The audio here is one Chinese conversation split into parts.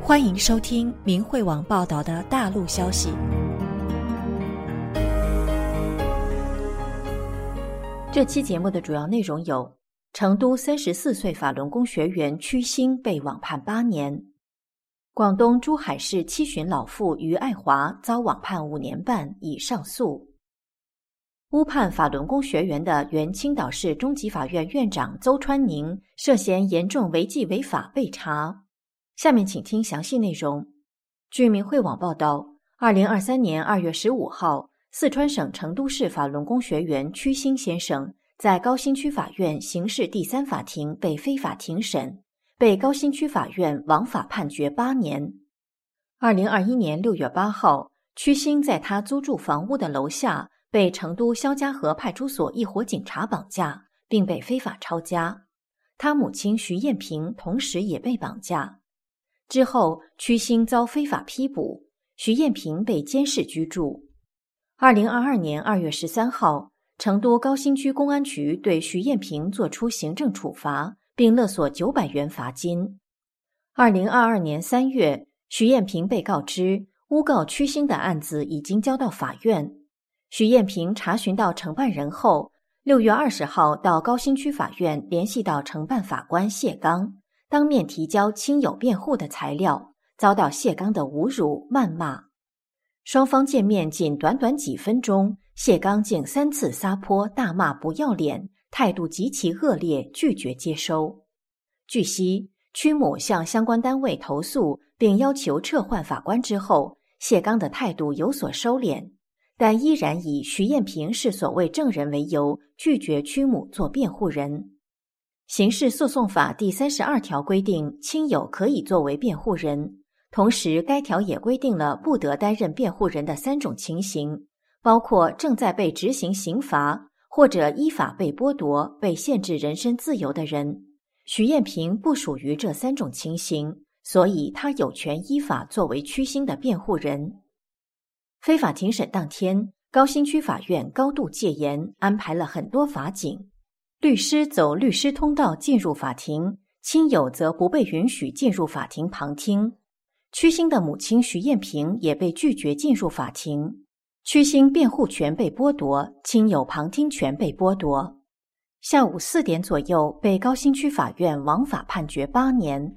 欢迎收听明慧网报道的大陆消息。这期节目的主要内容有：成都34岁法轮功学员曲星被网判8年；广东珠海市七旬老妇于爱华遭网判5年半，已上诉；乌判法轮功学员的原青岛市中级法院院长邹川宁涉嫌严重违纪违法被查。下面请听详细内容。据明慧网报道，2023年2月15号，四川省成都市法轮功学员曲星先生在高新区法院刑事第3法庭被非法庭审，被高新区法院枉法判决8年。2021年6月8号，曲星在他租住房屋的楼下被成都肖家河派出所一伙警察绑架，并被非法抄家。他母亲徐艳萍同时也被绑架。之后，曲星遭非法批捕，徐艳萍被监视居住。2022年2月13号，成都高新区公安局对徐艳萍作出行政处罚，并勒索900元罚金。2022年3月，徐艳萍被告知诬告曲星的案子已经交到法院。徐艳萍查询到承办人后，6月20号到高新区法院联系到承办法官谢刚，当面提交亲友辩护的材料，遭到谢刚的侮辱谩骂。双方见面仅短短几分钟，谢刚竟3次撒泼大骂不要脸，态度极其恶劣，拒绝接收。据悉，曲母向相关单位投诉并要求撤换法官之后，谢刚的态度有所收敛，但依然以徐艳萍是所谓证人为由，拒绝曲母做辩护人。刑事诉讼法第32条规定，亲友可以作为辩护人，同时该条也规定了不得担任辩护人的3种情形，包括正在被执行刑罚，或者依法被剥夺、被限制人身自由的人。徐艳萍不属于这3种情形，所以她有权依法作为曲星的辩护人。非法庭审当天，高新区法院高度戒严，安排了很多法警。律师走律师通道进入法庭，亲友则不被允许进入法庭旁听。曲星的母亲徐艳萍也被拒绝进入法庭，曲星辩护权被剥夺，亲友旁听权被剥夺。下午4点左右，被高新区法院枉法判决8年。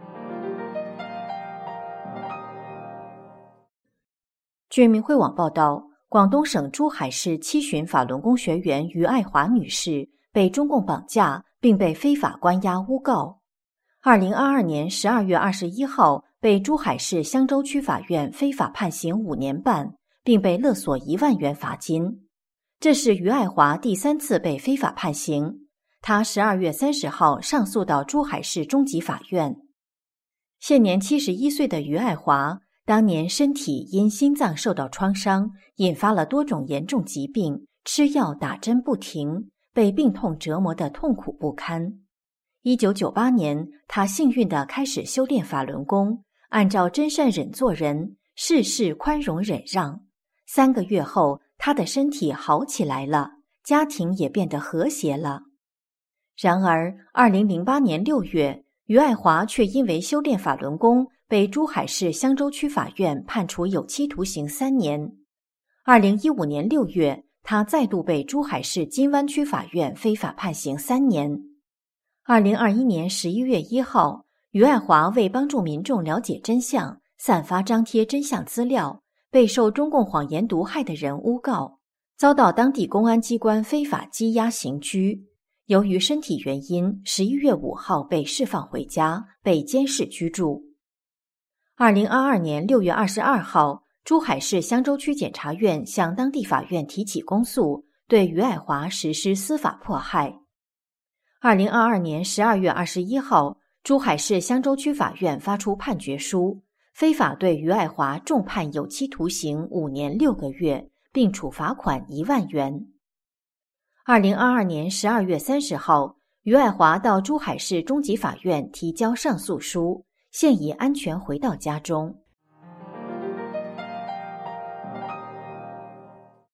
据明慧网报道，广东省珠海市七旬法轮功学员于爱华女士被中共绑架，并被非法关押诬告。2022年12月21号，被珠海市香洲区法院非法判刑5年半，并被勒索1万元罚金。这是于爱华第3次被非法判刑。他12月30号上诉到珠海市中级法院。现年71岁的于爱华，当年身体因心脏受到创伤，引发了多种严重疾病，吃药打针不停，被病痛折磨得痛苦不堪。1998年，他幸运地开始修炼法轮功，按照真善忍做人，事事宽容忍让。3个月后，他的身体好起来了，家庭也变得和谐了。然而2008年6月，于爱华却因为修炼法轮功，被珠海市香洲区法院判处有期徒刑3年。2015年6月，他再度被珠海市金湾区法院非法判刑3年。2021年11月1号，于爱华为帮助民众了解真相，散发张贴真相资料，被受中共谎言毒害的人诬告，遭到当地公安机关非法羁押刑拘。由于身体原因，11月5号被释放回家，被监视居住。2022年6月22号，珠海市香洲区检察院向当地法院提起公诉，对于爱华实施司法迫害。2022年12月21号，珠海市香洲区法院发出判决书，非法对于爱华重判有期徒刑5年6个月，并处罚款1万元。2022年12月30号，于爱华到珠海市中级法院提交上诉书，现已安全回到家中。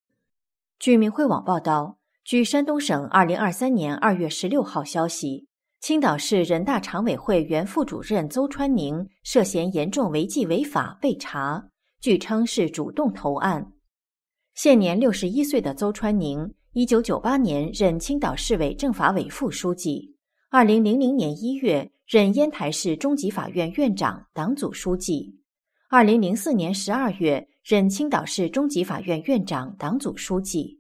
据明慧网报道，据山东省2023年2月16号消息， 青岛市人大常委会原副主任邹川宁涉嫌严重违纪违法被查，据称是主动投案。现年61岁的邹川宁1998年任青岛市委政法委副书记，2000年1月任烟台市中级法院院长、党组书记，2004年12月任青岛市中级法院院长、党组书记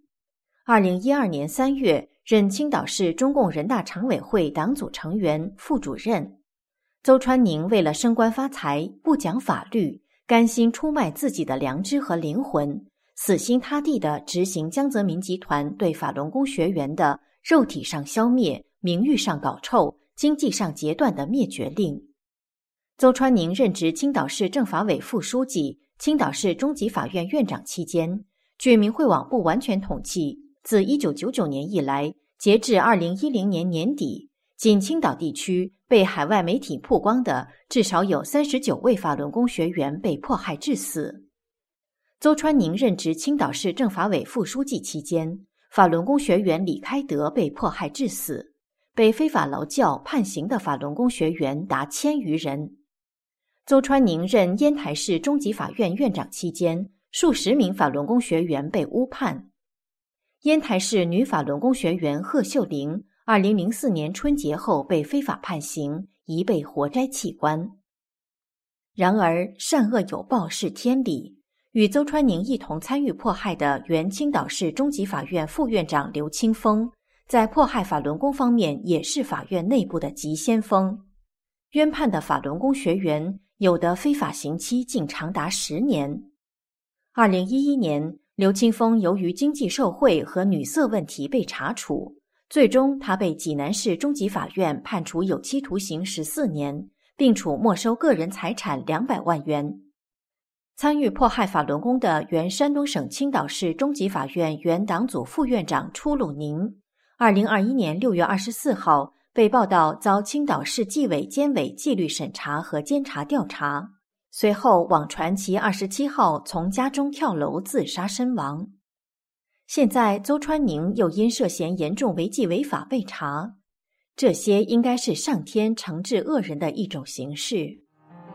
，2012年3月任青岛市中共人大常委会党组成员、副主任。邹川宁为了升官发财，不讲法律，甘心出卖自己的良知和灵魂，死心塌地地执行江泽民集团对法轮功学员的肉体上消灭、名誉上搞臭、经济上截断的灭绝令。邹川宁任职青岛市政法委副书记、青岛市中级法院院长期间，据明慧网不完全统计，自1999年以来，截至2010年年底，仅青岛地区被海外媒体曝光的至少有39位法轮功学员被迫害致死。邹川宁任职青岛市政法委副书记期间，法轮功学员李开德被迫害致死，被非法劳教判刑的法轮功学员达1000余人。邹川宁任烟台市中级法院院长期间，数十名法轮功学员被诬判。烟台市女法轮功学员贺秀玲2004年春节后被非法判刑，疑被活摘器官。然而，善恶有报是天理。与邹川宁一同参与迫害的原青岛市中级法院副院长刘清峰，在迫害法轮功方面也是法院内部的急先锋。冤判的法轮功学员有的非法刑期竟长达10年。2011年，刘清峰由于经济受贿和女色问题被查处，最终他被济南市中级法院判处有期徒刑14年，并处没收个人财产200万元。参与迫害法轮功的原山东省青岛市中级法院原党组副院长初鲁宁，2021年6月24号被报道遭青岛市纪委监委纪律审查和监察调查，随后网传其27号从家中跳楼自杀身亡。现在邹川宁又因涉嫌严重违纪违法被查，这些应该是上天惩治恶人的一种形式。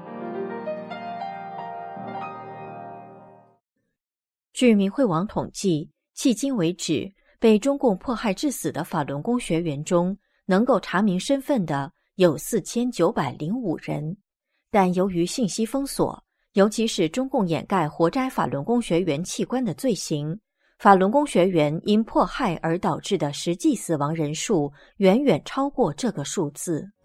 据明慧网统计，迄今为止，被中共迫害致死的法轮功学员中，能够查明身份的有4905人，但由于信息封锁，尤其是中共掩盖活摘法轮功学员器官的罪行，法轮功学员因迫害而导致的实际死亡人数远远超过这个数字。